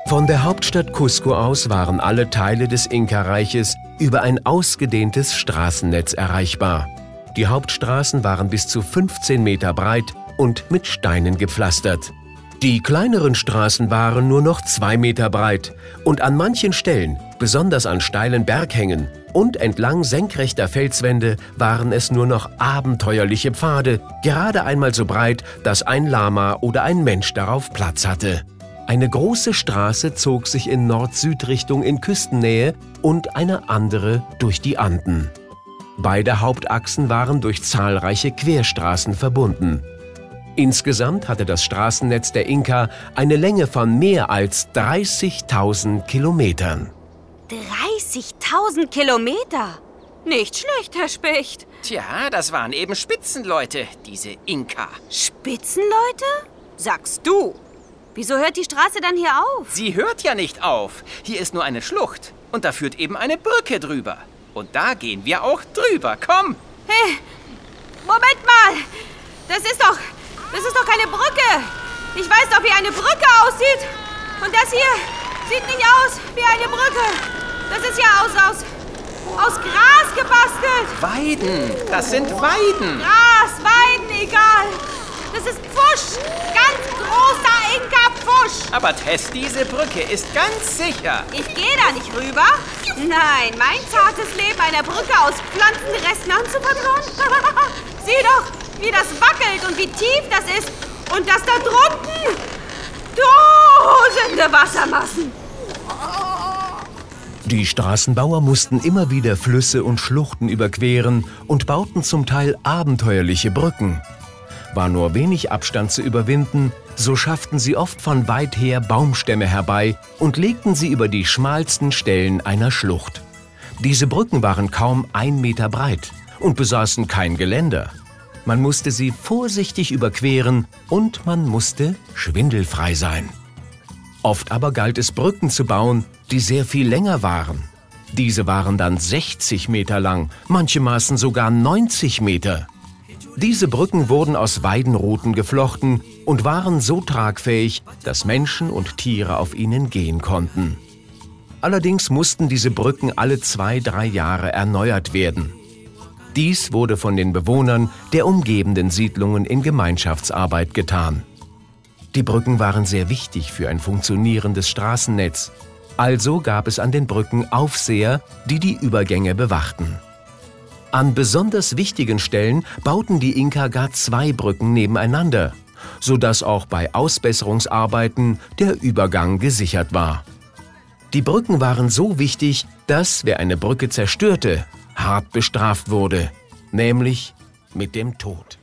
Von der Hauptstadt Cusco aus waren alle Teile des Inka-Reiches über ein ausgedehntes Straßennetz erreichbar. Die Hauptstraßen waren bis zu 15 Meter breit und mit Steinen gepflastert. Die kleineren Straßen waren nur noch 2 Meter breit und an manchen Stellen, besonders an steilen Berghängen und entlang senkrechter Felswände, waren es nur noch abenteuerliche Pfade, gerade einmal so breit, dass ein Lama oder ein Mensch darauf Platz hatte. Eine große Straße zog sich in Nord-Süd-Richtung in Küstennähe und eine andere durch die Anden. Beide Hauptachsen waren durch zahlreiche Querstraßen verbunden. Insgesamt hatte das Straßennetz der Inka eine Länge von mehr als 30.000 Kilometern. 30.000 Kilometer? Nicht schlecht, Herr Specht. Tja, das waren eben Spitzenleute, diese Inka. Spitzenleute? Sagst du. Wieso hört die Straße dann hier auf? Sie hört ja nicht auf. Hier ist nur eine Schlucht. Und da führt eben eine Brücke drüber. Und da gehen wir auch drüber. Komm! Hey, Moment mal! Das ist doch keine Brücke! Ich weiß doch, wie eine Brücke aussieht! Und das hier sieht nicht aus wie eine Brücke! Das ist ja aus Gras gebastelt! Weiden! Das sind Weiden! Gras, Weiden, egal! Das ist Pfusch! Ganz großer Inka-Pfusch! Aber Tess, diese Brücke ist ganz sicher. Ich gehe da nicht rüber. Nein, mein zartes Leben einer Brücke aus Pflanzenresten anzuvertrauen? Sieh doch, wie das wackelt und wie tief das ist. Und das da drunten. Tosende Wassermassen. Die Straßenbauer mussten immer wieder Flüsse und Schluchten überqueren und bauten zum Teil abenteuerliche Brücken. War nur wenig Abstand zu überwinden, so schafften sie oft von weit her Baumstämme herbei und legten sie über die schmalsten Stellen einer Schlucht. Diese Brücken waren kaum 1 Meter breit und besaßen kein Geländer. Man musste sie vorsichtig überqueren und man musste schwindelfrei sein. Oft aber galt es, Brücken zu bauen, die sehr viel länger waren. Diese waren dann 60 Meter lang, manche maßen sogar 90 Meter. Diese Brücken wurden aus Weidenruten geflochten und waren so tragfähig, dass Menschen und Tiere auf ihnen gehen konnten. Allerdings mussten diese Brücken alle 2-3 Jahre erneuert werden. Dies wurde von den Bewohnern der umgebenden Siedlungen in Gemeinschaftsarbeit getan. Die Brücken waren sehr wichtig für ein funktionierendes Straßennetz. Also gab es an den Brücken Aufseher, die die Übergänge bewachten. An besonders wichtigen Stellen bauten die Inka gar 2 Brücken nebeneinander, sodass auch bei Ausbesserungsarbeiten der Übergang gesichert war. Die Brücken waren so wichtig, dass, wer eine Brücke zerstörte, hart bestraft wurde, nämlich mit dem Tod.